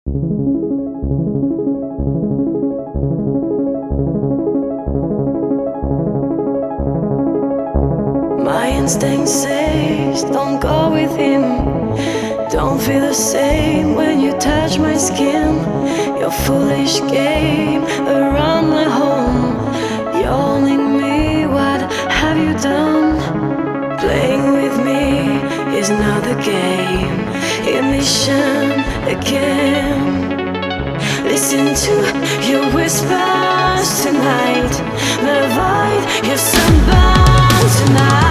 My instinct says don't go with him. Don't feel the same when you touch my skin. Your foolish game around my home. You're owning me, what have you done? Playing with me is not the game. Ignition again. Listen to your whispers tonight. The void you're sunbound tonight.